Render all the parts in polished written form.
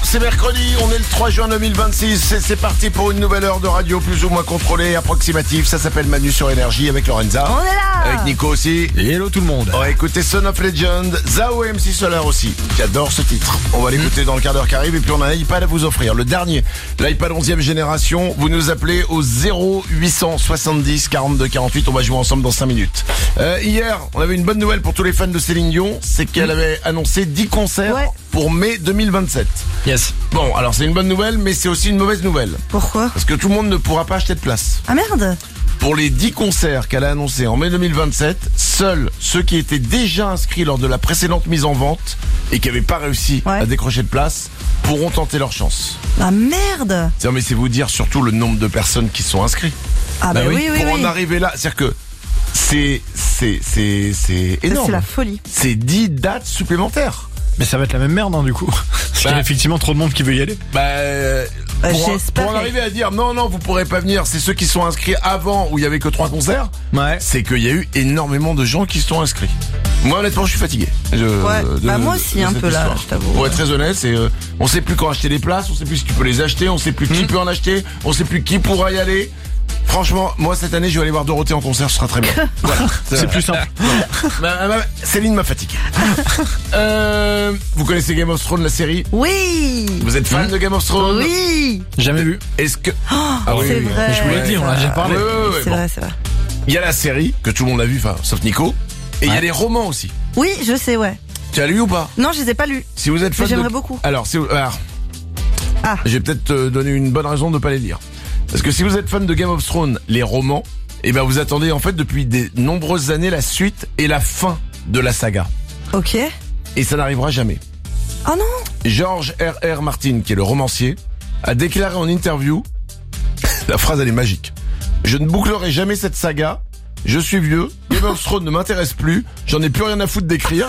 c'est mercredi, on est le 3 juin 2026 c'est parti pour une nouvelle heure de radio plus ou moins contrôlée, approximative. Ça s'appelle Manu sur Énergie avec Lorenza. On est là. Avec Nico aussi. Et hello tout le monde. On va écouter Son of Legend, Zao et MC Solar aussi. J'adore ce titre. On va l'écouter dans le quart d'heure qui arrive et puis on a un iPad à vous offrir. Le dernier, l'iPad 11e génération. Vous nous appelez au 0870 42 48. On va jouer ensemble dans 5 minutes. Hier, on avait une bonne nouvelle pour tous les fans de Céline Dion. C'est qu'elle avait annoncé 10 concerts pour mai 2027. Yes. Bon, alors c'est une bonne nouvelle, mais c'est aussi une mauvaise nouvelle. Pourquoi? Parce que tout le monde ne pourra pas acheter de place. Ah merde. Pour les 10 concerts qu'elle a annoncés en mai 2027, seuls ceux qui étaient déjà inscrits lors de la précédente mise en vente et qui n'avaient pas réussi à décrocher de place pourront tenter leur chance. Ah merde. Mais c'est vous dire surtout le nombre de personnes qui sont inscrites. Ah bah oui. Pour en arriver là, c'est-à-dire que c'est énorme. C'est la folie. C'est 10 dates supplémentaires. Mais ça va être la même merde, du coup. Parce qu'il y a effectivement trop de monde qui veut y aller. Pour en arriver à dire non, vous pourrez pas venir, c'est ceux qui sont inscrits avant où il y avait que 3 concerts. Ouais. C'est qu'il y a eu énormément de gens qui se sont inscrits. Moi honnêtement je suis fatigué. Moi aussi un peu là, je t'avoue. Pour être très honnête, on sait plus quand acheter les places, on sait plus si tu peux les acheter, on sait plus qui peut en acheter, on sait plus qui pourra y aller. Franchement, moi cette année je vais aller voir Dorothée en concert, ce sera très bien. Voilà, c'est plus simple. Céline m'a fatigué. Vous connaissez Game of Thrones, la série? Oui. Vous êtes fan de Game of Thrones? Oui. Jamais vu. Est-ce que... c'est vrai. Je vous l'ai dit, on l'a déjà parlé. C'est vrai. Il y a la série que tout le monde a vue, sauf Nico. Et il y a les romans aussi. Oui, je sais, ouais. Tu as lu ou pas? Non, je les ai pas lus. Si vous êtes fan, j'aimerais beaucoup. Alors, je vais peut-être te donner une bonne raison de ne pas les lire. Parce que si vous êtes fan de Game of Thrones, les romans, vous attendez en fait depuis de nombreuses années la suite et la fin de la saga. Ok. Et ça n'arrivera jamais. Oh non. George R.R. Martin, qui est le romancier, a déclaré en interview, la phrase elle est magique: je ne bouclerai jamais cette saga, je suis vieux, Game of Thrones ne m'intéresse plus, j'en ai plus rien à foutre d'écrire.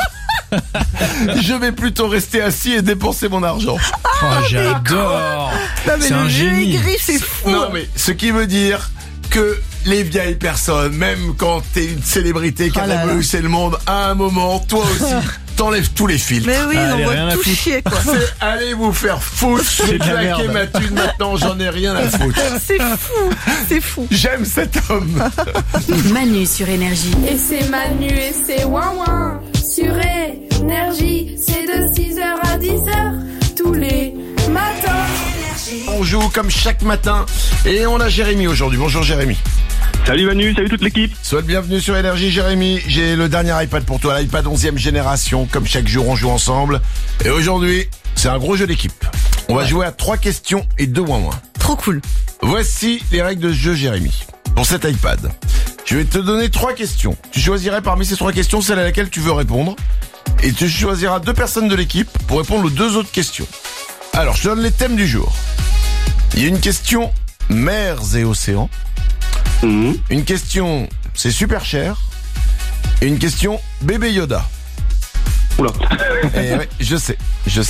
Je vais plutôt rester assis et dépenser mon argent. J'adore. C'est un génie. C'est fou. Non mais ce qui veut dire que les vieilles personnes, même quand t'es une célébrité qui a révolutionné le monde, à un moment, toi aussi, t'enlèves tous les filtres. Mais oui, on va tout chier, quoi. Allez vous faire foutre, j'ai claqué ma thune maintenant, j'en ai rien à foutre. C'est fou. J'aime cet homme. Manu sur Énergie. Et c'est Manu et c'est Ouin sur Énergie. C'est de 6h à 10h tous les matins. On joue comme chaque matin et on a Jérémy aujourd'hui. Bonjour Jérémy. Salut Manu, salut toute l'équipe. Sois le bienvenu sur Énergie Jérémy. J'ai le dernier iPad pour toi, l'iPad 11e génération. Comme chaque jour on joue ensemble. Et aujourd'hui, c'est un gros jeu d'équipe. On va jouer à 3 questions et 2 ouin-ouin. Trop cool. Voici les règles de ce jeu Jérémy. Pour cet iPad, je vais te donner 3 questions. Tu choisirais parmi ces 3 questions celle à laquelle tu veux répondre. Et tu choisiras 2 personnes de l'équipe pour répondre aux 2 autres questions. Alors, je te donne les thèmes du jour. Il y a une question mers et océans. Une question c'est super cher. Et une question bébé Yoda. Oula. Et ouais, je sais.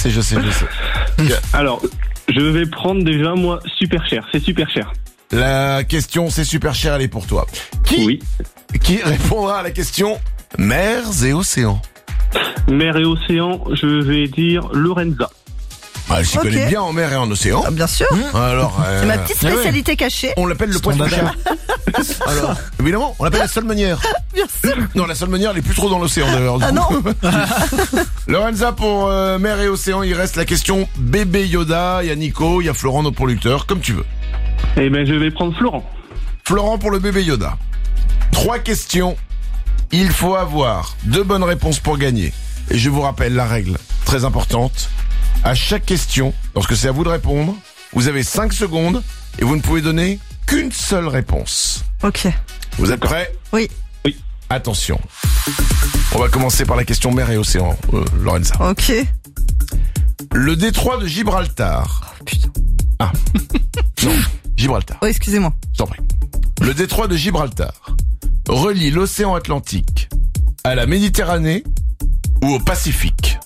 Alors, je vais prendre déjà moi super cher. C'est super cher. La question c'est super cher, elle est pour toi. Qui répondra à la question mers et océans? Mer et océan, je vais dire Lorenza. Elle s'y connaît bien en mer et en océan. Ah, bien sûr. Alors, c'est ma petite spécialité cachée. On l'appelle le poisson cher. Alors, évidemment, on l'appelle la salmonière. Bien sûr. Non, la salmonière, elle est plus trop dans l'océan d'ailleurs. Ah non. Lorenza, pour mer et océan, il reste la question bébé Yoda. Il y a Nico, il y a Florent, notre producteur, comme tu veux. Eh ben, je vais prendre Florent. Florent pour le bébé Yoda. 3 questions. Il faut avoir 2 bonnes réponses pour gagner. Et je vous rappelle la règle très importante. À chaque question, lorsque c'est à vous de répondre, vous avez 5 secondes et vous ne pouvez donner qu'une seule réponse. Ok. Vous êtes prêts? Oui. Attention. On va commencer par la question mer et océan, Lorenza. Ok. Le détroit de Gibraltar. Oh, putain. Ah. Non, Gibraltar. Oh, excusez-moi. Je t'en prie. Le détroit de Gibraltar relie l'océan Atlantique à la Méditerranée ou au Pacifique?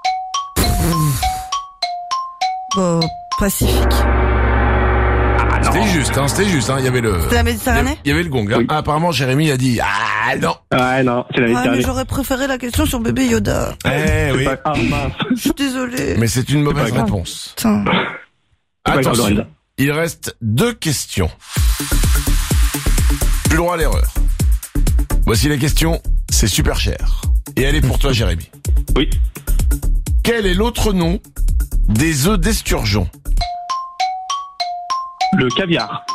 Pacifique. Ah non. C'était juste, hein. Il y avait le... C'est la Méditerranée? Il y avait le gong, hein. Oui. Ah, apparemment, Jérémy a dit, ah, non. Ouais, non, c'est la Ah, mais Méditerranée. j'aurais préféré la question sur bébé Yoda. Oui. Ah, mince. Je suis désolée. Mais c'est une mauvaise grave. réponse. Putain. pas grave, Attention. Lorenza. Il reste 2 questions. Plus droit à l'erreur. Voici la question, c'est super cher. Et elle est pour toi, Jérémy. Oui. Quel est l'autre nom des œufs d'esturgeon? Le caviar.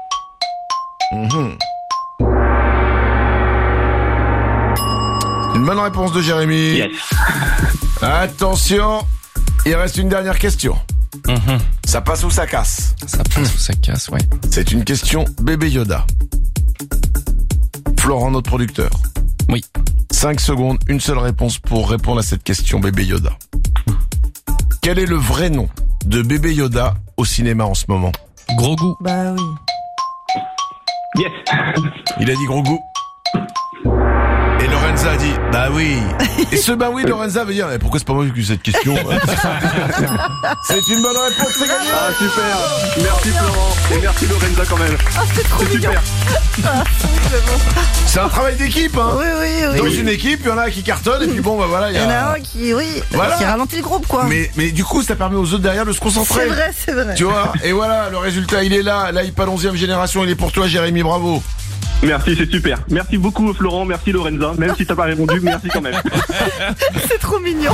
Une bonne réponse de Jérémy. Yes. Attention, il reste une dernière question. Ça passe ou ça casse? Ça passe ou ça casse, ouais. C'est une question bébé Yoda. Florent, notre producteur. Oui. 5 secondes, une seule réponse pour répondre à cette question bébé Yoda. Quel est le vrai nom de bébé Yoda au cinéma en ce moment? Gros goût. Bah oui. Yes. Il a dit gros goût. Et Lorenza a dit bah oui. Et ce bah oui, Lorenza veut dire mais pourquoi c'est pas moi qui ai eu cette question? C'est une bonne réponse, c'est gagné. Ah, super. Merci Florent. Et merci Lorenza quand même. C'est trop C'est mignon. super. C'est un travail d'équipe, hein. Oui. Dans une équipe, il y en a qui cartonnent et puis bon bah voilà, Il y en a un qui, Voilà. qui ralentit le groupe, quoi. Mais du coup, ça permet aux autres derrière de se concentrer. C'est vrai. Tu vois, et voilà, le résultat, il est là. L'iPad 11e génération, il est pour toi, Jérémy, bravo. Merci, c'est super. Merci beaucoup Florent, merci Lorenza. Même si t'as pas répondu, merci quand même. C'est trop mignon.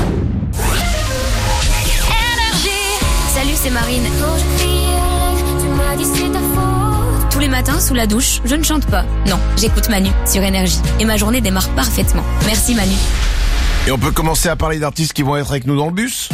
Salut, c'est Marine. Tous les matins, sous la douche, je ne chante pas. Non, j'écoute Manu sur Énergie. Et ma journée démarre parfaitement. Merci Manu. Et on peut commencer à parler d'artistes qui vont être avec nous dans le bus.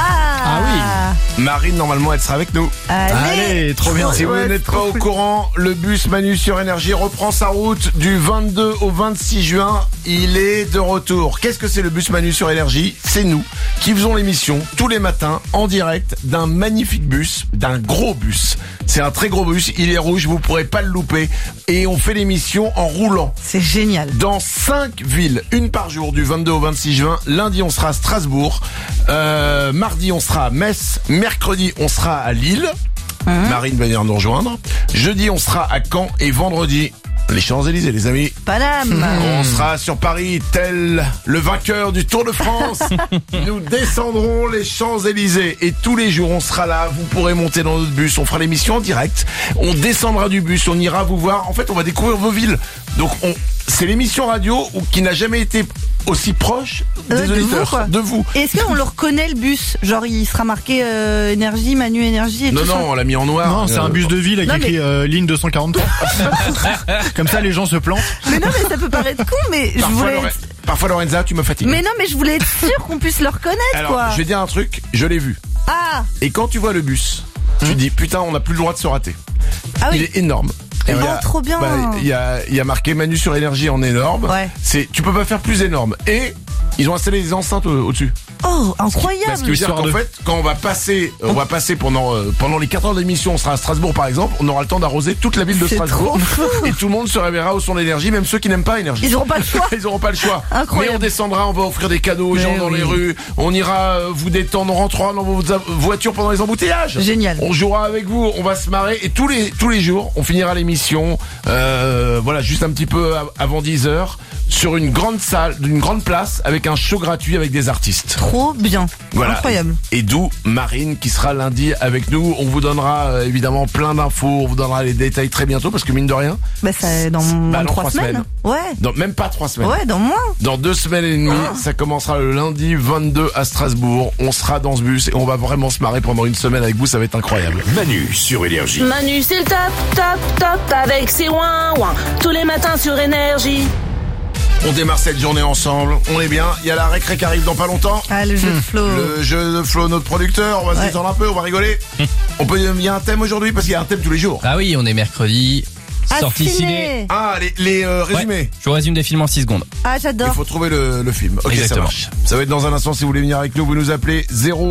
Ah Marine, normalement, elle sera avec nous. Allez, trop bien. Si vous Ouais, n'êtes trop pas au cool. courant, le bus Manu sur Énergie reprend sa route du 22 au 26 juin. Il est de retour. Qu'est-ce que c'est le bus Manu sur Énergie? C'est nous qui faisons l'émission tous les matins en direct d'un magnifique bus, d'un gros bus. C'est un très gros bus, il est rouge, vous pourrez pas le louper. Et on fait l'émission en roulant. C'est génial. Dans 5 villes, une par jour du 22 au 26 juin. Lundi, on sera à Strasbourg. Mardi, on sera à Metz. Mercredi, on sera à Lille. Marine va venir nous rejoindre. Jeudi, on sera à Caen. Et vendredi, les Champs-Élysées, les amis. Paname. On sera sur Paris, tel le vainqueur du Tour de France. Nous descendrons les Champs-Élysées. Et tous les jours, on sera là. Vous pourrez monter dans notre bus. On fera l'émission en direct. On descendra du bus. On ira vous voir. En fait, on va découvrir vos villes. Donc, c'est l'émission radio qui n'a jamais été aussi proche des De auditeurs. vous, quoi. De vous. Et est-ce qu'on le reconnaît, le bus? Genre, il sera marqué Énergie, Manu Énergie et Non, tout ça? non, on l'a mis en noir. Non, c'est un bus de ville avec Non, écrit ligne 243. Comme ça, les gens se plantent. Mais non, mais ça peut paraître con, mais je voulais... Parfois, Lorenza, tu me fatigues. Mais non, mais je voulais être sûre qu'on puisse le reconnaître, Alors, quoi. je vais dire un truc, je l'ai vu. Ah Et quand tu vois le bus, tu dis, putain, on n'a plus le droit de se rater. Ah Il oui. est énorme. Et Oh, il y a- trop bien. Il y a marqué Manu sur Énergie en énorme. Ouais. Tu peux pas faire plus énorme. Et ils ont installé des enceintes au-dessus. Oh, Parce incroyable. que veut dire qu'en fait, quand on va passer pendant les 4 heures d'émission, on sera à Strasbourg par exemple, on aura le temps d'arroser toute la ville de C'est Strasbourg. trop fou. Et tout le monde se réveillera au son d'énergie, même ceux qui n'aiment pas Énergie. Ils auront pas le choix. Ils auront pas le choix. Incroyable. Mais on descendra, on va offrir des cadeaux aux Mais gens dans oui. les rues. On ira vous détendre, on rentrera dans vos voitures pendant les embouteillages. Génial. On jouera avec vous, on va se marrer et tous les jours, on finira l'émission, voilà, juste un petit peu avant 10h sur une grande salle, d'une grande place avec un show gratuit avec des artistes. Trop bien. Voilà. Incroyable. Et d'où Marine qui sera lundi avec nous. On vous donnera évidemment plein d'infos, on vous donnera les détails très bientôt parce que mine de rien, Bah, ça, dans dans 3 3 semaines. Ouais. même pas 3 semaines. Ouais, dans moins. Dans 2 semaines et demie, ça commencera le lundi 22 à Strasbourg. On sera dans ce bus et on va vraiment se marrer pendant une semaine avec vous, ça va être incroyable. Manu sur Énergie. Manu, c'est le top, top, top avec ses ouin-ouin. Tous les matins sur Énergie. On démarre cette journée ensemble, on est bien. Il y a la récré qui arrive dans pas longtemps. Ah, le jeu de Flo. Le jeu de Flo, notre producteur, on va se Ouais. détendre un peu, on va rigoler. Il y a un thème aujourd'hui parce qu'il y a un thème tous les jours. Ah oui, on est mercredi. Sortie ciné. Ah, les résumés. Ouais, je vous résume des films en 6 secondes. Ah, Il j'adore. faut trouver le film. Ok, Exactement. ça marche. Ça va être dans un instant. Si vous voulez venir avec nous, vous nous appelez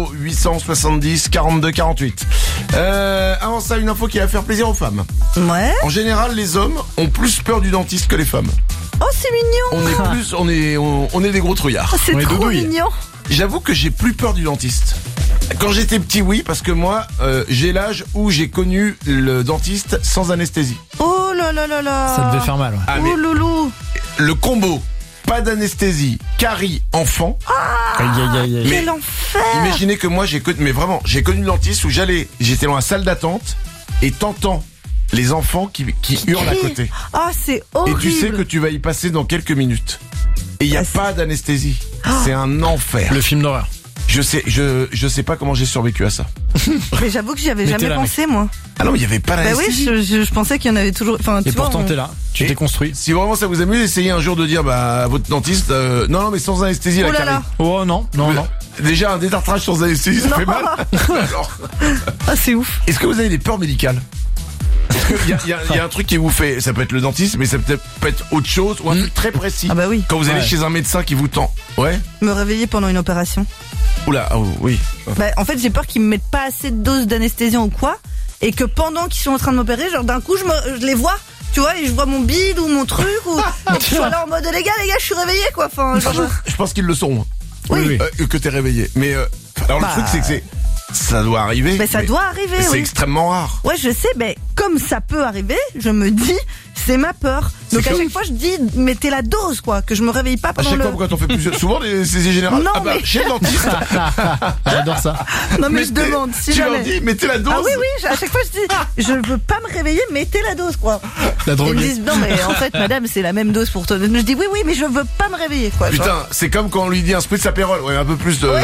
0870 42 48. Avant ça, une info qui va faire plaisir aux femmes. Ouais. En général, les hommes ont plus peur du dentiste que les femmes. Oh, c'est mignon. On est des gros trouillards. Oh, c'est On est trop doudouille. mignon. J'avoue que j'ai plus peur du dentiste. Quand j'étais petit, oui, parce que moi, j'ai l'âge où j'ai connu le dentiste sans anesthésie. Oh là là là là. Ça devait faire mal. Ouais. Ah, Oh mais loulou. le combo, pas d'anesthésie, carie, enfant. Aïe, aïe, aïe, aïe. Mais Quel enfer. imaginez que moi, j'ai connu le dentiste où j'étais dans la salle d'attente et t'entends les enfants qui hurlent à côté. Ah, c'est Et horrible. tu sais que tu vas y passer dans quelques minutes. Et il n'y a Ah, c'est- pas d'anesthésie. C'est un enfer. Le film d'horreur. Je sais pas comment j'ai survécu à ça. Mais j'avoue que j'y avais Mais jamais t'es là, pensé, moi. Ah non, mais il n'y avait pas Bah oui, d'anesthésie. je pensais qu'il y en avait toujours. Enfin, tu Et vois, pourtant, t'es là. Tu Et t'es construit. Si vraiment ça vous amuse, essayez un jour de dire à votre dentiste, non, mais sans anesthésie, Oh la là carie. là. Oh non, non, non. Déjà, un détartrage sans anesthésie, ça Non. fait mal. Alors, Ah, c'est ouf. est-ce que vous avez des peurs médicales? Parce qu'il y a un truc qui vous fait, ça peut être le dentiste, mais ça peut être autre chose, ou un truc très précis. Ah bah oui. Quand vous allez Ouais. chez un médecin qui vous tend. Ouais? Me réveiller pendant une opération. Oula, oh, oui. Bah, en fait, j'ai peur qu'ils me mettent pas assez de doses d'anesthésie ou quoi, et que pendant qu'ils sont en train de m'opérer, genre d'un coup, je les vois, tu vois, et je vois mon bide ou mon truc, ou et que je suis là en mode les gars, je suis réveillé quoi. Enfin, genre, Je pense qu'ils le sont. Oui. Que t'es réveillé. Mais, alors Bah, le truc, c'est que ça doit arriver. mais ça doit arriver, C'est oui. extrêmement rare. Ouais, je sais, mais comme ça peut arriver, je me dis, c'est ma peur. Donc C'est à comme- chaque fois, je dis, mettez la dose, quoi, que je me réveille pas À pendant chaque le. fois, quand on fait plusieurs, souvent des anesthésies générales. Non, Ah bah, mais- chez le dentiste. J'adore ça. Non, mais je demande, si tu leur jamais. dis, mettez la dose. Ah oui, oui, à chaque fois, je dis, je veux pas me réveiller, mettez la dose, quoi. La Ils me droguée. disent, non, mais en fait, madame, c'est la même dose pour toi. Je dis, oui, mais je veux pas me réveiller, quoi. Genre. Putain, c'est comme quand on lui dit un spritz apérol. Ouais, un peu plus de.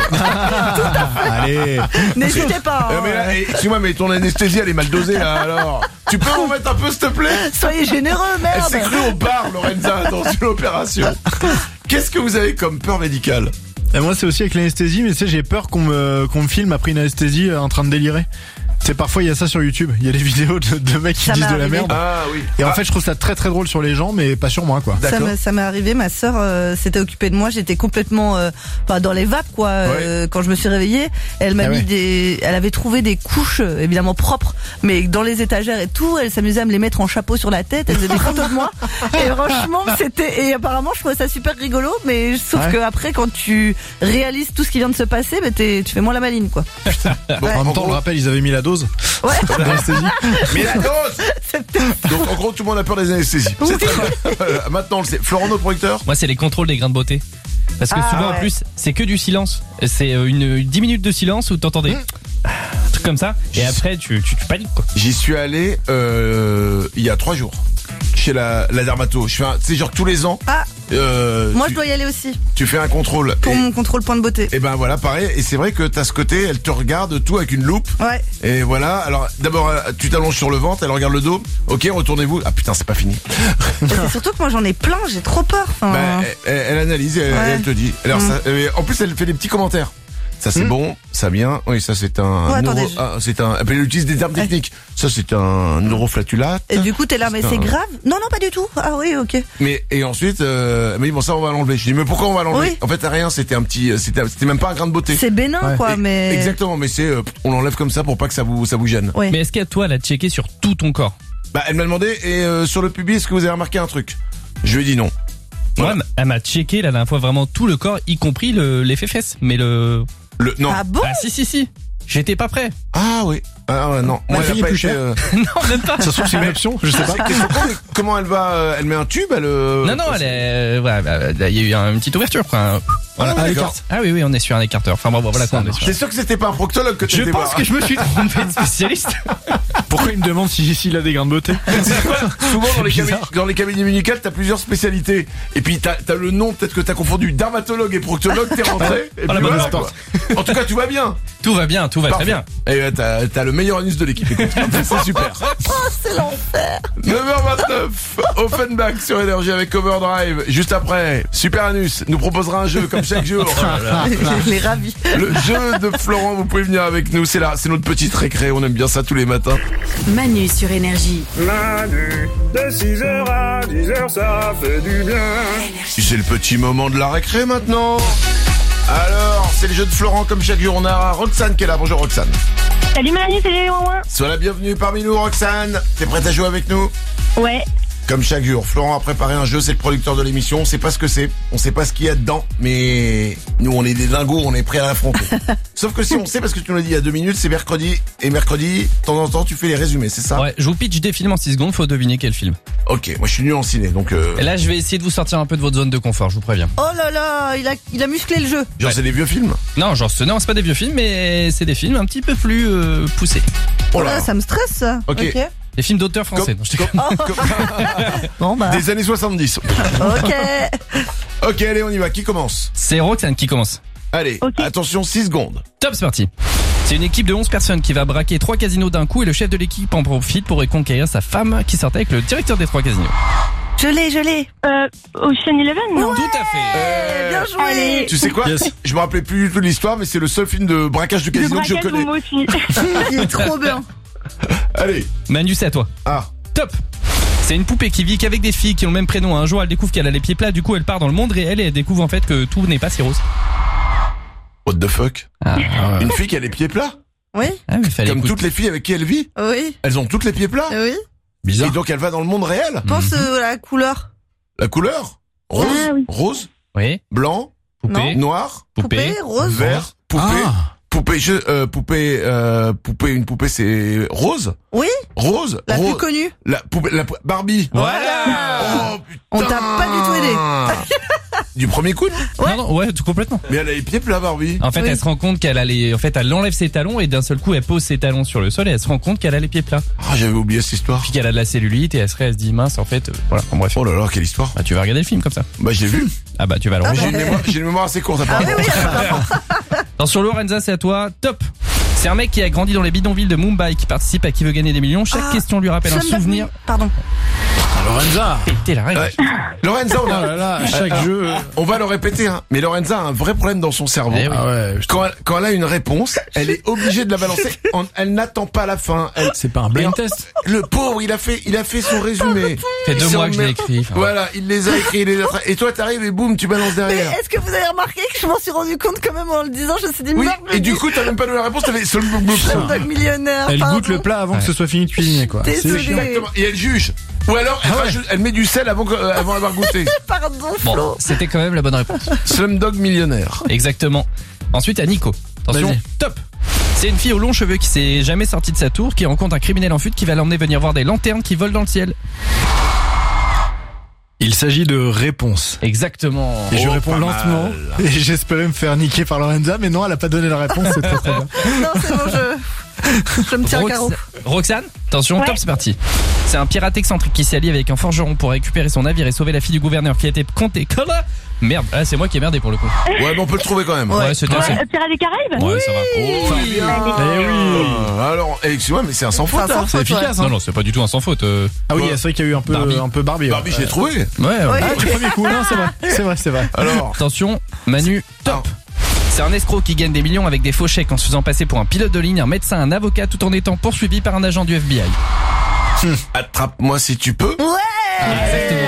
Allez. N'hésitez pas. hein. Mais là, excuse-moi, mais ton anesthésie, elle est mal dosée, là, alors. Tu peux en mettre un peu, s'il te plaît? Soyez généreux, Elle merde. s'est crue au bar, Lorenza, dans une opération. Qu'est-ce que vous avez comme peur médicale? Et moi, c'est aussi avec l'anesthésie, mais tu sais, j'ai peur qu'on me filme après une anesthésie en train de délirer. C'est parfois il y a ça sur YouTube. Il y a des vidéos de mecs qui Ça disent m'est de la arrivé. merde. Ah oui. Et en Ah, fait, je trouve ça très très drôle sur les gens, mais pas sur moi, quoi. d'accord. Ça m'est arrivé, ma sœur s'était occupée de moi, j'étais complètement dans les vapes quoi quand je me suis réveillée. Elle m'a Ah mis ouais. elle avait trouvé des couches évidemment propres, mais dans les étagères et tout, elle s'amusait à me les mettre en chapeau sur la tête, elle faisait des photos de moi. Et franchement, et apparemment je trouvais ça super rigolo, mais sauf Ouais. que après quand tu réalises tout ce qui vient de se passer, bah, tu fais moins la maline quoi. Bon, En même temps, on le rappelle, ils avaient mis la dose Ouais. d'anesthésie. Mais la dose. Donc en gros, tout le monde a peur des anesthésies. C'est très bien. Maintenant, on le sait. Florent, notre producteur. Moi, c'est les contrôles des grains de beauté. Parce que Ah, souvent, ouais. en plus, c'est que du silence. C'est une 10 minutes de silence où t'entendais un truc comme ça. Et après, tu paniques, quoi. J'y suis allé il y a 3 jours chez la dermato. Je fais c'est genre tous les ans. Ah, moi je tu, dois y aller aussi tu fais un contrôle. pour et, mon contrôle point de beauté. et ben voilà, pareil. Et c'est vrai que t'as ce côté, elle te regarde tout avec une loupe. Ouais. Et voilà. Alors d'abord, tu t'allonges sur le ventre, elle regarde le dos. Ok, retournez-vous. Ah putain, c'est pas fini. Et c'est surtout que moi j'en ai plein, j'ai trop peur. Enfin, Bah, elle analyse, et Ouais. elle te dit. Alors en plus, elle fait des petits commentaires. Ça c'est bon, ça bien. Oui, ça c'est un. Ouais, attendez, elle utilise des termes techniques. Ça c'est un neuroflatulate. Et du coup, t'es là, mais c'est grave? Non, non, pas du tout. Ah oui, ok. Mais et ensuite, elle m'a dit bon ça on va l'enlever. Je dis mais pourquoi on va l'enlever? Oui. En fait rien, c'était un petit, c'était même pas un grain de beauté. C'est bénin, Ouais. quoi, Et- mais. Exactement, mais c'est on l'enlève comme ça pour pas que ça vous gêne. Ouais. Mais est-ce qu'à toi, elle a checké sur tout ton corps? Bah elle m'a demandé et sur le pubis est-ce que vous avez remarqué un truc? Je lui ai dit non. Voilà. Moi, elle m'a checké la dernière fois vraiment tout le corps, y compris les fesses. Mais le. Non. Ah bon? Ah, si. J'étais pas prêt. Ah oui. Ah ouais, non. Moi, La elle a fille est pas plus été, chère. Non, même pas. Ça se trouve, c'est une option, je sais pas. C'est question con, mais comment elle va? Elle met un tube, elle. Non, elle est. Ouais, il y a eu une petite ouverture, quoi. Voilà. Ah, les d'accord. cartes. Ah oui, on est sur un écarteur. Enfin, bon, voilà quoi, on est sur. T'es sûr que c'était pas un proctologue que tu Je étais pense voir? que je me suis trompé de spécialiste. Pourquoi il me demande s'il a des grains de beauté? Souvent dans les, bizarre. dans les cabinets médicaux, t'as plusieurs spécialités. Et puis t'as le nom, peut-être que t'as confondu dermatologue et proctologue, t'es rentré. Et la puis bonne voilà, sport. quoi. En tout cas, tout va bien. Tout va bien, tout va très bien. Et t'as le meilleur anus de l'équipe. écoute. C'est super. Oh, c'est l'enfer. 9h29, Offenbach sur Énergie avec Overdrive. Juste après, Super Anus nous proposera un jeu comme chaque jour. Les ravis. Le jeu de Florent, vous pouvez venir avec nous. C'est là, c'est notre petite récré. On aime bien ça tous les matins. Manu sur Énergie. Manu, de 6h à 10h, ça fait du bien. C'est le petit moment de la récré maintenant. Alors, c'est le jeu de Florent comme chaque jour. On a Roxane qui est là. Bonjour Roxane. Salut Manu, salut Ouin. Sois la bienvenue parmi nous Roxane. T'es prête à jouer avec nous? Ouais. Comme chaque jour, Florent a préparé un jeu, c'est le producteur de l'émission, on sait pas ce que c'est, on sait pas ce qu'il y a dedans, mais nous on est des dingos, on est prêts à l'affronter. Sauf que si on sait, parce que tu nous l'as dit il y a 2 minutes, c'est mercredi, et mercredi, de temps en temps tu fais les résumés, c'est ça? Ouais, je vous pitch des films en 6 secondes, faut deviner quel film. Ok, moi je suis nul en ciné, donc Et là, je vais essayer de vous sortir un peu de votre zone de confort, je vous préviens. Oh là là, il a musclé le jeu. genre c'est des vieux films. Non, genre, non, c'est pas des vieux films, mais c'est des films un petit peu plus poussés. Oh Oh là, là, ça me stresse ça. Ok. Des films d'auteurs français. Non, je déconne. Bon bah. des années 70. Ok. Ok, allez, on y va, qui commence? C'est Roxane qui commence. Allez, attention, 6 secondes. Top, c'est parti. C'est une équipe de 11 personnes qui va braquer 3 casinos d'un coup et le chef de l'équipe en profite pour reconquérir sa femme qui sortait avec le directeur des 3 casinos. Je l'ai. Ocean Eleven, non? Tout à fait. Bien joué. Allez. Tu sais quoi? Yes. Je me rappelais plus du tout de l'histoire, mais c'est le seul film de braquage de Le casino que je braquage, connais. moi aussi. Il est trop bien. Allez. Manu, c'est à toi. Ah. Top. C'est une poupée qui vit qu'avec des filles qui ont le même prénom. Un jour, elle découvre qu'elle a les pieds plats, du coup, elle part dans le monde réel et elle découvre en fait que tout n'est pas si rose. What the fuck? Ah, Une fille qui a les pieds plats? Oui. il fallait Comme écouter. toutes les filles avec qui elle vit? Oui. Elles ont toutes les pieds plats? Oui. Et donc elle va dans le monde réel? Pense à la couleur. La couleur? Rose? Ah oui. Rose? Oui. Blanc? Poupée. Noir? Poupée, rose. Vert? Poupée? Poupée, une poupée c'est rose? Oui. Rose? La Rose. plus connue. Barbie. Voilà. Oh putain. On t'a pas du tout aidé. Du premier coup, non? Non, ouais, tout complètement. Mais elle a les pieds plats, Barbie. En fait, Oui. elle se rend compte qu'elle a les, en fait, elle enlève ses talons et d'un seul coup, elle pose ses talons sur le sol et elle se rend compte qu'elle a les pieds plats. Ah, j'avais oublié cette histoire. Puis qu'elle a de la cellulite et elle se dit mince, en fait, voilà, bon, bref. Oh là là, quelle histoire. Bah, tu vas regarder le film comme ça. Bah, je l'ai vu. Ah bah, tu vas le Mais regarder. j'ai une mémoire assez courte, Ah oui, apparemment. oui. Attention, Lorenza, c'est à toi. Top. C'est un mec qui a grandi dans les bidonvilles de Mumbai qui participe à Qui veut gagner des millions. Chaque question lui rappelle un Slumdog souvenir. Pardon. Lorenza. Péter la règle. Ouais. Lorenza, Oh là là, chaque jeu. on va le répéter, hein. Mais Lorenza a un vrai problème dans son cerveau. Eh oui. Ah ouais. Quand elle a une réponse, elle est obligée de la balancer. Elle n'attend pas la fin. C'est pas un blind test. Le pauvre, il a fait son résumé. Ça fait 2 Il mois s'en que je l'ai met- écrit. Enfin, Voilà, il les a écrits, et toi t'arrives et boum, tu balances Mais derrière. est-ce que vous avez remarqué que je m'en suis rendu compte quand même en le disant, je me suis dit Oui, merde. et du coup t'as même pas donné la réponse, t'avais seul Slumdog millionnaire. Elle pardon. goûte le plat avant que ce soit fini de cuisiner, quoi. Désolé. C'est chiant. Exactement. Et elle juge. Ou alors elle met du sel avant d'avoir goûté. Pardon, bon, Flo. c'était quand même la bonne réponse. Slumdog millionnaire. Exactement. Ensuite, à Nico. Attention, Vas-y. top. C'est une fille aux longs cheveux qui s'est jamais sortie de sa tour, qui rencontre un criminel en fuite qui va l'emmener venir voir des lanternes qui volent dans le ciel. Il s'agit de réponses. Exactement. Et je Oh, réponds pas lentement. mal. Et j'espérais me faire niquer par Lorenza, mais non, elle a pas donné la réponse, c'est très très bien. Non, c'est bon, je me tiens à carreau. Roxane, attention, Ouais. top, c'est parti. C'est un pirate excentrique qui s'allie avec un forgeron pour récupérer son navire et sauver la fille du gouverneur qui a été comptée comme... Merde, ah, c'est moi qui ai merdé pour le coup. Ouais, mais on peut le trouver quand même. Ouais, c'était assez. Pirates des Caraïbes? Ouais, ça va. Oh, bien. Eh oui. Alors, excuse-moi, mais c'est un sans faute. C'est un hein. sans C'est faute, efficace, Non, hein. non, c'est pas du tout un sans faute. Ah oui, c'est vrai qu'il y a eu un peu Barbie. Ouais. Barbie, je l'ai trouvé. Ouais, ouais. Ouais. Ah, du premier coup, non, c'est vrai. Alors, Attention, Manu, top. C'est un escroc qui gagne des millions avec des faux chèques en se faisant passer pour un pilote de ligne, un médecin, un avocat, tout en étant poursuivi par un agent du FBI. attrape-moi si tu peux. Exactement.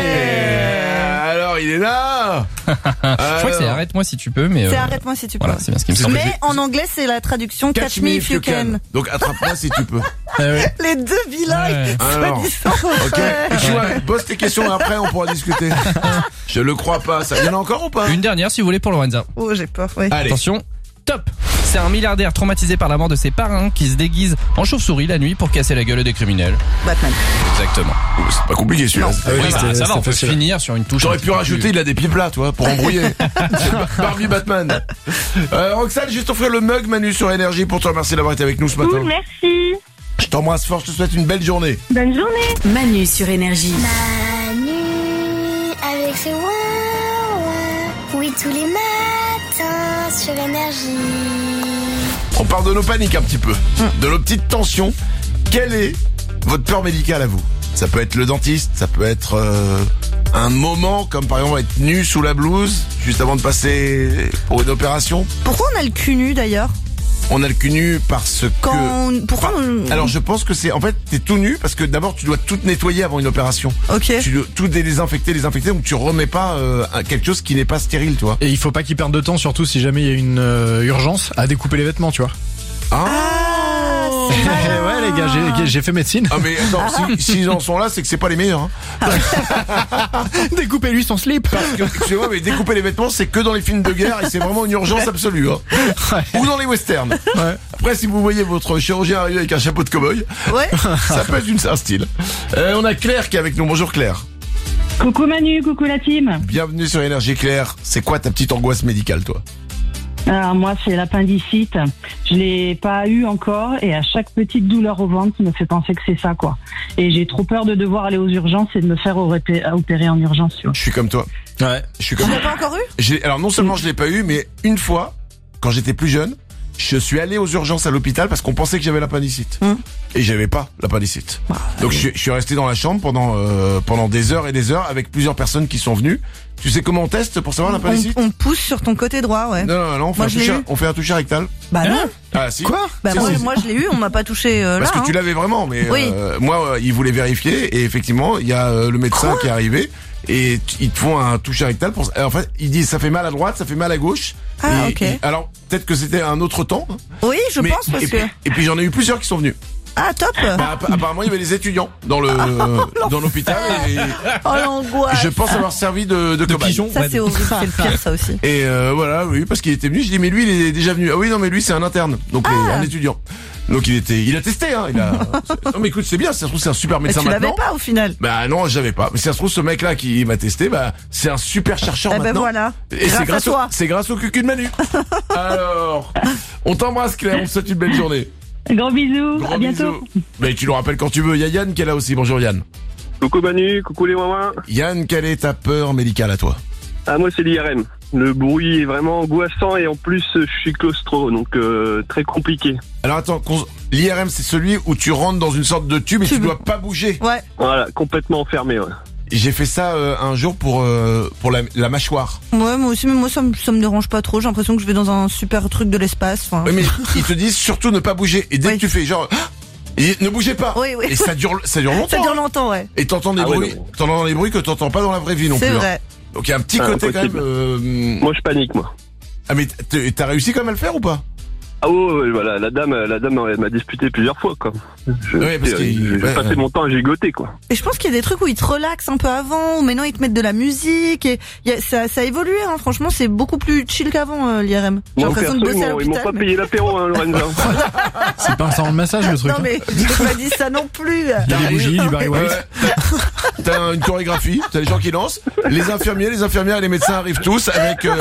Alors, il est là. Je crois que c'est arrête-moi si tu peux, mais C'est arrête-moi si tu peux. voilà, c'est bien ce qui me semble. Mais en anglais, c'est la traduction Catch me if you can. Donc, attrape-moi si tu peux. Les deux vilains, Ouais. Alors, ok. Excuse-moi, pose tes questions et après on pourra discuter. Je le crois pas, ça. Il y en a encore ou pas? Une dernière si vous voulez pour Lorenza. Oh, j'ai peur, oui. Allez. Attention, top. C'est un milliardaire traumatisé par la mort de ses parrains qui se déguise en chauve-souris la nuit pour casser la gueule des criminels. Batman. Exactement. C'est pas compliqué celui-là. Ah oui, Oui, bah, c'était- ça va, on peut c'était finir sur une touche. J'aurais un pu petit peu rajouter, plus- il a des pieds plats, toi, pour embrouiller. C'est Barbie Batman. Roxane, je vais t'offrir le mug Manu sur Énergie pour te remercier d'avoir été avec nous ce matin. Cool, merci. Je t'embrasse fort, je te souhaite une belle journée. Bonne journée. Manu sur Énergie. Manu, avec ses ouin-ouin. Oui, tous les matins sur Énergie. On parle de nos paniques un petit peu, de nos petites tensions. Quelle est votre peur médicale à vous? Ça peut être le dentiste, ça peut être un moment comme par exemple être nu sous la blouse juste avant de passer pour une opération. Pourquoi on a le cul nu d'ailleurs? On a le cul nu parce que... Pourquoi on... Alors je pense que c'est... En fait, t'es tout nu parce que d'abord tu dois tout nettoyer avant une opération. Ok. Tu dois tout désinfecter, donc tu remets pas quelque chose qui n'est pas stérile, tu vois. Et il faut pas qu'il perde de temps, surtout si jamais il y a une urgence, à découper les vêtements, tu vois. Ah, c'est Ouais, les gars, j'ai fait médecine. Ah mais attends, s'ils en sont là, c'est que c'est pas les meilleurs. Hein. Découpez-lui son slip. Parce que, excusez-moi, mais découper les vêtements, c'est que dans les films de guerre et c'est vraiment une urgence absolue. Hein. Ouais. Ou dans les westerns. Ouais. Après, si vous voyez votre chirurgien arriver avec un chapeau de cow-boy, Ouais. ça peut être un style. On a Claire qui est avec nous. Bonjour Claire. Coucou Manu, coucou la team. Bienvenue sur Énergie. Claire. C'est quoi ta petite angoisse médicale, toi? Alors moi c'est l'appendicite, je l'ai pas eu encore et à chaque petite douleur au ventre me fait penser que c'est ça quoi. Et j'ai trop peur de devoir aller aux urgences et de me faire opérer en urgence. Tu vois. Je suis comme toi. Ouais. Je suis comme Tu l'as pas encore eu? Alors non seulement je l'ai pas eu, mais une fois, quand j'étais plus jeune, je suis allé aux urgences à l'hôpital parce qu'on pensait que j'avais l'appendicite. Et j'avais pas l'appendicite. Donc je suis resté dans la chambre pendant des heures et des heures avec plusieurs personnes qui sont venues. Tu sais comment on teste pour savoir l'appendicite? On pousse sur ton côté droit, ouais. Non, on fait un toucher rectal. Bah non. Ah si. Quoi? Bah Si. moi je l'ai eu, on m'a pas touché là. Parce que tu l'avais vraiment, mais Oui. moi ils voulaient vérifier et effectivement il y a le médecin qui est arrivé et ils te font un toucher rectal pour. En fait ils disent ça fait mal à droite, ça fait mal à gauche. Ah, Et- ok. alors peut-être que c'était un autre temps. Oui, je mais- pense parce et que. puis j'en ai eu plusieurs qui sont venus. Ah top. Bah, apparemment il y avait des étudiants dans l'hôpital et Oh l'angoisse. je pense avoir servi de cobaye. pigeon. Ça c'est horrible, c'est le pire ça aussi. Et voilà, oui, parce qu'il était venu. Je dis mais lui il est déjà venu. Ah oui non mais lui c'est un interne, donc un étudiant. Donc il a testé hein. Non mais écoute c'est bien, ça se trouve c'est un super Mais médecin tu l'avais maintenant. pas au final. Bah non, j'avais pas. Mais si ça se trouve ce mec là qui m'a testé, bah c'est un super chercheur Eh ben maintenant. voilà. Et c'est Grâce à toi. c'est grâce au cucu de Manu. Alors, on t'embrasse Claire, on te souhaite une belle journée. Gros bisous, Gros à bientôt. bisous. Mais tu le rappelles quand tu veux. Il y a Yann qui est là aussi. Bonjour Yann. Coucou Manu, coucou les mamans. Yann, quelle est ta peur médicale à toi? Ah moi c'est l'IRM. Le bruit est vraiment angoissant et en plus je suis claustro, donc très compliqué. Alors attends, l'IRM c'est celui où tu rentres dans une sorte de tube et tu dois pas bouger. Ouais. Voilà, complètement enfermé. Ouais. J'ai fait ça un jour pour la mâchoire. Ouais, moi aussi, mais moi ça me dérange pas trop. J'ai l'impression que je vais dans un super truc de l'espace. Enfin. Oui, mais ils te disent surtout ne pas bouger. Et dès Oui. que tu fais genre et ne bougez pas. Oui, oui. Et ça dure longtemps. Ça dure longtemps, ouais. Et t'entends des bruits, t'entends des bruits que t'entends pas dans la vraie vie non C'est plus. vrai. Hein. Donc il y a un petit côté impossible. quand même. Moi je panique moi. Ah mais t'as réussi quand même à le faire ou pas? Ah ouais, voilà, la dame elle m'a disputé plusieurs fois quoi. Ouais, parce J'ai passé mon temps à gigoter quoi. Et je pense qu'il y a des trucs où ils te relaxent un peu avant, ou maintenant ils te mettent de la musique. Et ça a évolué, hein. Franchement, c'est beaucoup plus chill qu'avant l'IRM. J'ai Moi l'impression de perso, bosser à ils m'ont l'hôpital. pas mais- payé l'apéro hein, Lorenzo. C'est pas un salon de massage le truc. Non mais j'ai pas dit ça non plus. Il y a des bougies, du Barry White. Ouais. T'as une chorégraphie, t'as les gens qui dansent, les infirmières et les médecins arrivent tous avec tu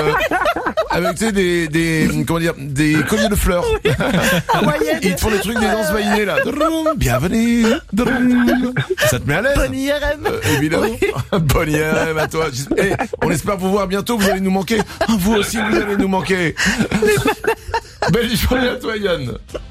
sais des comment dire des colliers de fleurs. Ils te font des trucs des danses vaillées là. Bienvenue. Ça te met à l'aise. Bonne IRM. Évidemment. Bonne IRM à toi. On espère vous voir bientôt, vous allez nous manquer. Vous aussi vous allez nous manquer. Belle journée à toi Yann.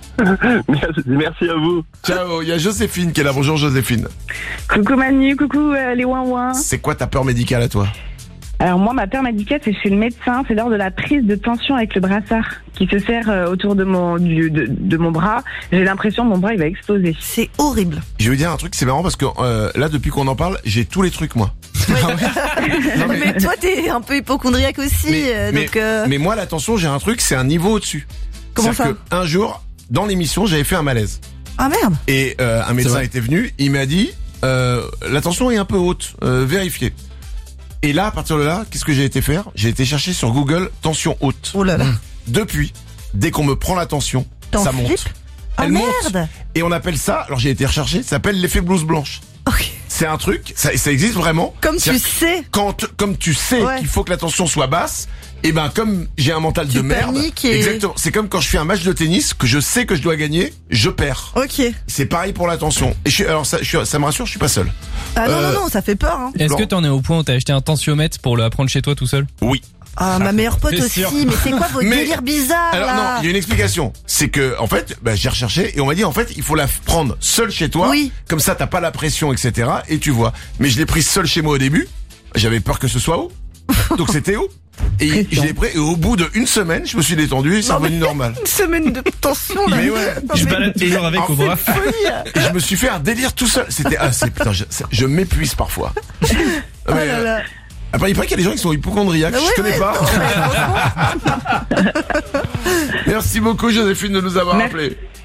Merci à vous. Ciao, il y a Joséphine qui est là. Bonjour Joséphine. Coucou Manu, coucou les ouin-ouin. C'est quoi ta peur médicale à toi? Alors moi ma peur médicale c'est chez le médecin, c'est lors de la prise de tension avec le brassard qui se serre autour de mon bras. J'ai l'impression que mon bras il va exploser. C'est horrible. Je vais dire un truc, c'est marrant parce que là depuis qu'on en parle, j'ai tous les trucs moi. Non, Mais toi t'es un peu hypochondriaque aussi, donc. Mais moi la tension, j'ai un truc, c'est un niveau au-dessus. Comment C'est-à-dire ça? que un jour, dans l'émission, j'avais fait un malaise. Ah merde. Et un médecin était venu, il m'a dit la tension est un peu haute, vérifiez. Et là, à partir de là, qu'est-ce que j'ai été faire? J'ai été chercher sur Google tension haute. Oh là là. Depuis, dès qu'on me prend la tension, T'en ça monte. flippes? Ah Elle monte. merde. Et on appelle ça, alors j'ai été rechercher, ça s'appelle l'effet blouse blanche. Ok. C'est un truc, ça existe vraiment. Comme tu C'est-à-dire sais. comme tu sais Ouais. qu'il faut que la tension soit basse, et ben comme j'ai un mental Tu de merde, paniques et- exactement. C'est comme quand je fais un match de tennis que je sais que je dois gagner, je perds. Ok. C'est pareil pour la tension. Et ça me rassure, je suis pas seul. Ah non, ça fait peur. Hein. Est-ce que t'en es au point où t'as acheté un tensiomètre pour le apprendre chez toi tout seul? Oui. Ah, ma meilleure pote C'est aussi, sûr. mais c'est quoi vos Mais- délires bizarres Alors là? non, il y a une explication. C'est que en fait, j'ai recherché et on m'a dit en fait, il faut la prendre seule chez toi. Oui. Comme ça, t'as pas la pression, etc. Et tu vois. Mais je l'ai prise seule chez moi au début. J'avais peur que ce soit haut. Donc c'était haut. Et je l'ai pris et au bout d'une semaine, je me suis détendu et c'est Non, revenu mais- normal. Une semaine de tension là. Mais ouais. Je balade toujours avec au bras. Et je me suis fait un délire tout seul. C'était putain, je m'épuise parfois. Oh Mais, là là. après, il paraît qu'il y a des gens qui sont hypochondriaques. Ah Je ouais, connais ouais, pas. non, mais franchement, Merci beaucoup, Joséphine, de nous avoir appelés.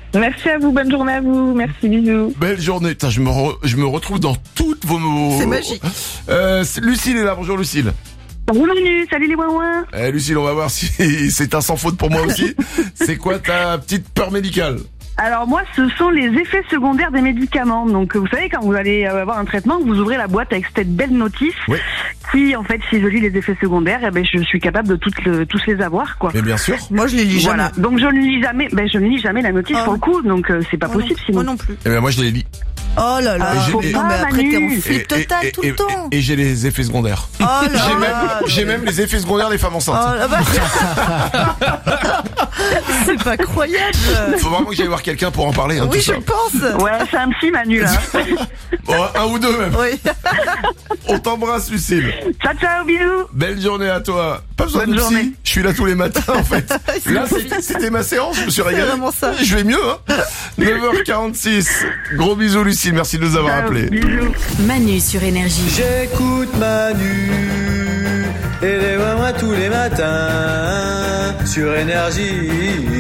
Merci à vous, bonne journée à vous, merci, bisous. Belle journée. Putain, je me retrouve dans toutes vos mots. C'est magique. Lucille est là, bonjour Lucille. Bonjour Manu, salut les ouin-ouin. Lucille, on va voir si c'est un sans faute pour moi aussi. C'est quoi ta petite peur médicale? Alors moi, ce sont les effets secondaires des médicaments. Donc vous savez, quand vous allez avoir un traitement, vous ouvrez la boîte avec cette belle notice qui, en fait, si je lis les effets secondaires, je suis capable de tous les avoir, quoi. Mais bien sûr. Moi, je les lis jamais. Donc je ne lis jamais, je ne lis jamais la notice pour le coup, donc c'est pas possible sinon. Moi non plus. Eh bien moi je les lis. Oh là là. Faut Non pas, mais après t'es en Manu. flip total tout le temps. Et j'ai les effets secondaires. Oh là là. J'ai même les effets secondaires des femmes enceintes. Oh là bah. C'est pas croyable. Faut vraiment que j'aille voir quelqu'un pour en parler. Oui, tout ça. je pense. Ouais, c'est un petit Manu là. Un ou deux même. Oui. On t'embrasse Lucille. Ciao ciao, bisous. Belle journée à toi. Pas besoin Bonne de journée. psy. Je suis là tous les matins en fait. Là c'était ma séance, je me suis régalé. vraiment ça. Je vais mieux hein. 9h46. Gros bisous Lucille, merci de nous avoir appelés. Bisous. Manu sur Énergie. J'écoute Manu et les ouin-ouin tous les matins sur Énergie.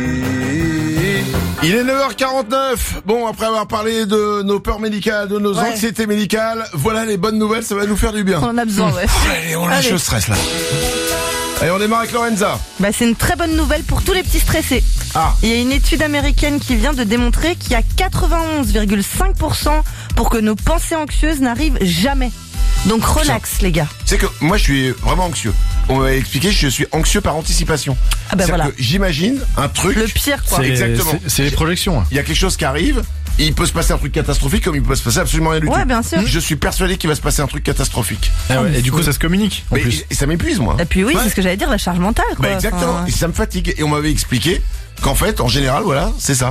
Il est 9h49. Bon, après avoir parlé de nos peurs médicales, de nos anxiétés médicales, voilà les bonnes nouvelles, ça va nous faire du bien. On en a besoin, ouais. Allez, on lâche le stress là. Allez, on démarre avec Lorenza. Bah, c'est une très bonne nouvelle pour tous les petits stressés. Ah. Il y a une étude américaine qui vient de démontrer qu'il y a 91,5% pour que nos pensées anxieuses n'arrivent jamais. Donc relax les gars. C'est que moi je suis vraiment anxieux. On m'a expliqué, je suis anxieux par anticipation. Ah bah voilà. Que j'imagine un truc. Le pire quoi. Exactement. C'est les projections. Il y a quelque chose qui arrive. Il peut se passer un truc catastrophique comme il peut se passer absolument rien du tout. Ouais, bien sûr. Je suis persuadé qu'il va se passer un truc catastrophique. Ah ouais, et du coup ça se communique en plus. Et ça m'épuise moi. Et puis oui, c'est ce que j'allais dire, la charge mentale quoi. Bah exactement. Enfin, Et ça me fatigue. Et on m'avait expliqué qu'en fait, en général, voilà, c'est ça.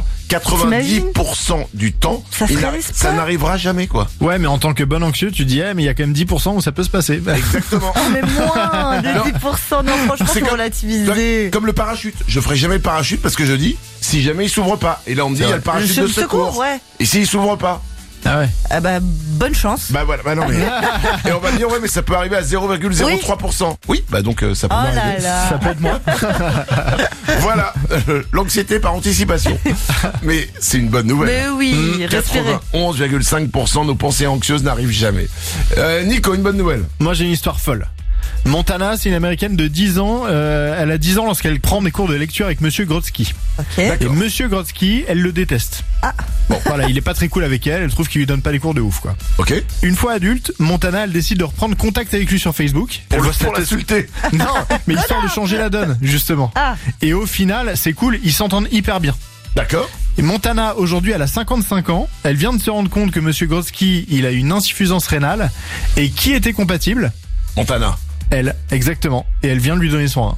90% du temps, ça n'arrivera jamais, quoi. Ouais, mais en tant que bon anxieux, tu dis, mais il y a quand même 10% où ça peut se passer. Exactement. mais moins de 10%, non, franchement, faut relativiser. Comme le parachute. Je ferai jamais le parachute parce que je dis, si jamais il s'ouvre pas. Et là, on me dit, il y a le parachute de secours. Ouais. Et s'il s'ouvre pas? Ah ouais. Ah bah, bonne chance. Bah voilà, bah non mais. Et on va dire, ouais, mais ça peut arriver à 0,03%. Oui, bah donc ça peut m'arriver. Ça peut être moi. Voilà, l'anxiété par anticipation. Mais c'est une bonne nouvelle. Mais oui, respirez. 91,5% nos pensées anxieuses n'arrivent jamais. Nico, une bonne nouvelle. Moi j'ai une histoire folle. Montana, c'est une américaine de 10 ans. Elle a 10 ans lorsqu'elle prend des cours de lecture avec Monsieur Grodzki. Okay. Et Monsieur Grodzki, elle le déteste. Ah. Bon, voilà, il est pas très cool avec elle. Elle trouve qu'il lui donne pas les cours de ouf, quoi. Ok. Une fois adulte, Montana, elle décide de reprendre contact avec lui sur Facebook. Pour l'insulter. Non, mais histoire de changer la donne, justement. Ah. Et au final, c'est cool, ils s'entendent hyper bien. D'accord. Et Montana, aujourd'hui, elle a 55 ans. Elle vient de se rendre compte que Monsieur Grodzki, il a une insuffisance rénale. Et qui était compatible? Montana. Elle, exactement. Et elle vient de lui donner son rein.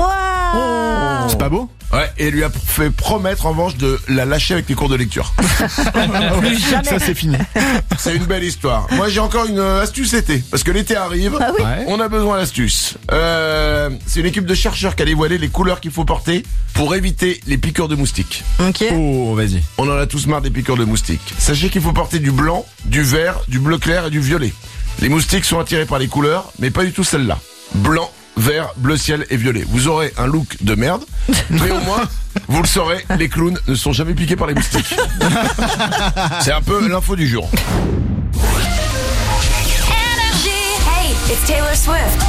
Waouh. C'est pas beau? Ouais, et elle lui a fait promettre en revanche de la lâcher avec les cours de lecture. Plus jamais. Ça c'est fini. C'est une belle histoire. Moi j'ai encore une astuce été, parce que l'été arrive, Ah oui. Ouais. on a besoin d'astuces. C'est une équipe de chercheurs qui a dévoilé les couleurs qu'il faut porter pour éviter les piqûres de moustiques. Ok. Oh, vas-y. On en a tous marre des piqûres de moustiques. Sachez qu'il faut porter du blanc, du vert, du bleu clair et du violet. Les moustiques sont attirés par les couleurs, mais pas du tout celle-là. Blanc, vert, bleu ciel et violet. Vous aurez un look de merde, mais au moins, vous le saurez, les clowns ne sont jamais piqués par les moustiques. C'est un peu l'info du jour. Hey, it's Taylor Swift.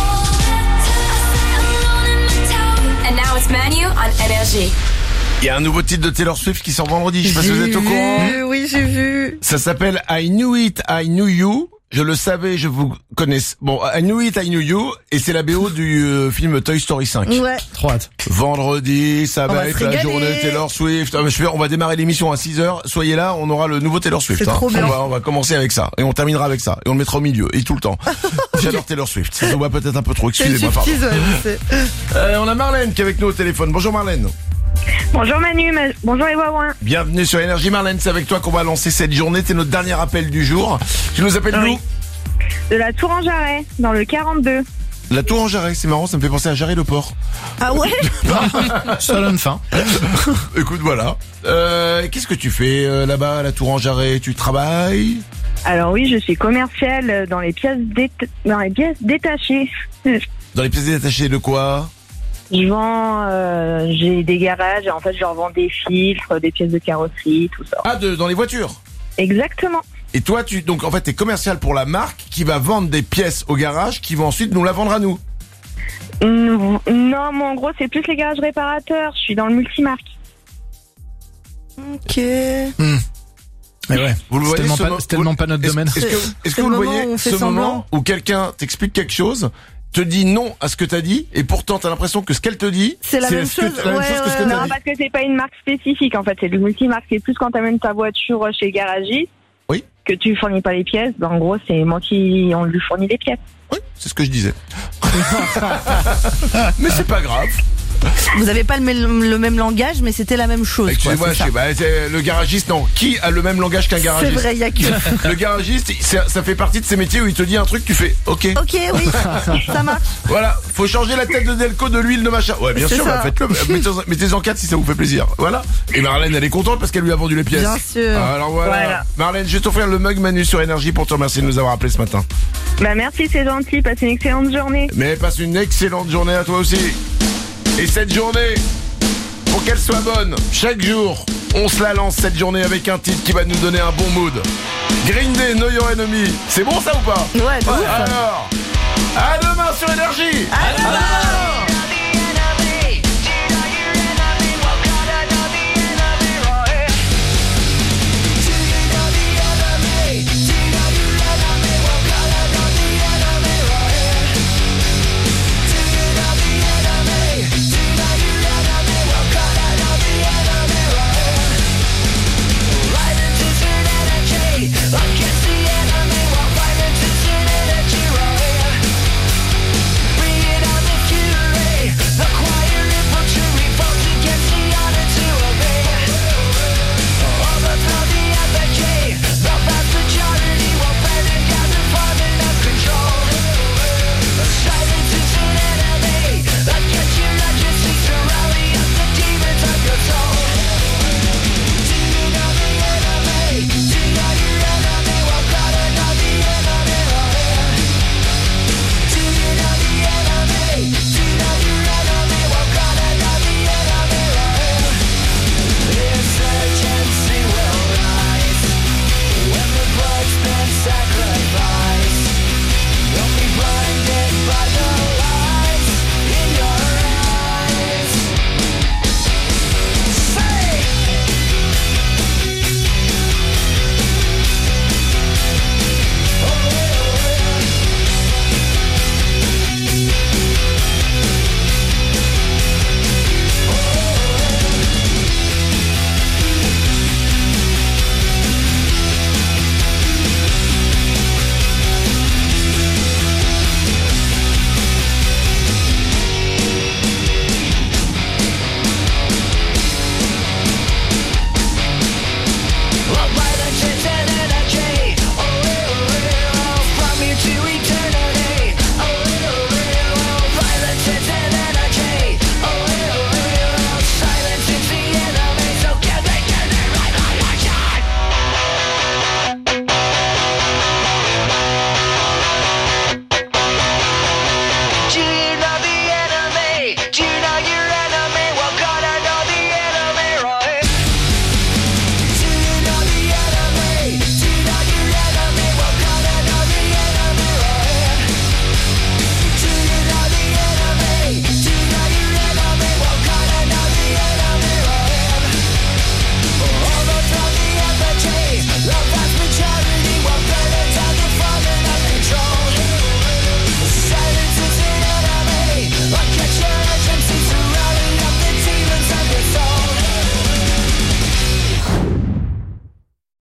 And now it's Manu on Energy. Il y a un nouveau titre de Taylor Swift qui sort vendredi, je sais pas si vous êtes au courant. Oui, j'ai vu. Ça s'appelle I Knew It, I Knew You. Je le savais, je vous connais. Bon, I Knew It, I Knew You, et c'est la BO du film Toy Story 5. Ouais. Trop hâte. Vendredi, ça On va va être se la régaler. journée Taylor Swift. On va démarrer l'émission à 6h. Soyez là, on aura le nouveau Taylor Swift. C'est trop bien. On va commencer avec ça. Et on terminera avec ça. Et on le mettra au milieu. Et tout le temps. J'adore Taylor Swift. Ça se voit peut-être un peu trop. Excusez-moi, pardon. On a Marlène qui est avec nous au téléphone. Bonjour Marlène. Bonjour Manu, bonjour les ouin-ouin. Bienvenue sur Énergie. Marlène, c'est avec toi qu'on va lancer cette journée. C'est notre dernier appel du jour. Tu nous appelles Oui. d'où? De la Tour en Jarret, dans le 42. La Tour en Jarret, c'est marrant, ça me fait penser à Jarret-le-Port. Ah ouais. Ça donne faim. Écoute, voilà. Qu'est-ce que tu fais là-bas à la Tour en Jarret? Tu travailles? Alors oui, je suis commerciale dans les pièces détachées. Dans les pièces détachées de quoi? Je vends, j'ai des garages et en fait je leur vends des filtres, des pièces de carrosserie, tout ça. Ah, dans les voitures? Exactement. Et toi, donc en fait, t'es commercial pour la marque qui va vendre des pièces au garage qui vont ensuite nous la vendre à nous? Non, moi en gros c'est plus les garages réparateurs, je suis dans le multimarque. Ok. Mais ouais, Vous le voyez, c'est tellement pas notre domaine. Est-ce que vous le voyez, ce moment où quelqu'un t'explique quelque chose, te dit non à ce que t'as dit, et pourtant t'as l'impression que ce qu'elle te dit, c'est la même chose. Que ce que Non, t'as dit. parce que c'est pas une marque spécifique en fait, c'est du multimarque. C'est plus quand t'amènes ta voiture chez le garagiste, oui, que tu fournis pas les pièces. Ben, en gros, c'est moi qui on lui fournit les pièces. Oui, c'est ce que je disais. Mais c'est pas grave. Vous avez pas le même langage, mais c'était la même chose. Excusez-moi, le garagiste, non. Qui a le même langage qu'un garagiste? C'est vrai, il y a que... Le garagiste, ça fait partie de ces métiers où il te dit un truc, tu fais OK. Ok, oui, ça marche. Voilà, faut changer la tête de Delco, de l'huile, de machin. Ouais, bien sûr, bah, faites-le. Mettez-en 4 si ça vous fait plaisir. Voilà. Et Marlène, elle est contente parce qu'elle lui a vendu les pièces. Bien sûr. Alors voilà. Marlène, je vais t'offrir le mug Manu sur Énergie pour te remercier de nous avoir appelé ce matin. Bah merci, c'est gentil. Passez une excellente journée. Mais passe une excellente journée à toi aussi. Et cette journée, pour qu'elle soit bonne, chaque jour, on se la lance cette journée avec un titre qui va nous donner un bon mood. Green Day, Know Your Enemy. C'est bon ça ou pas? Ouais, de ouf. Alors, à demain sur Énergie. À demain.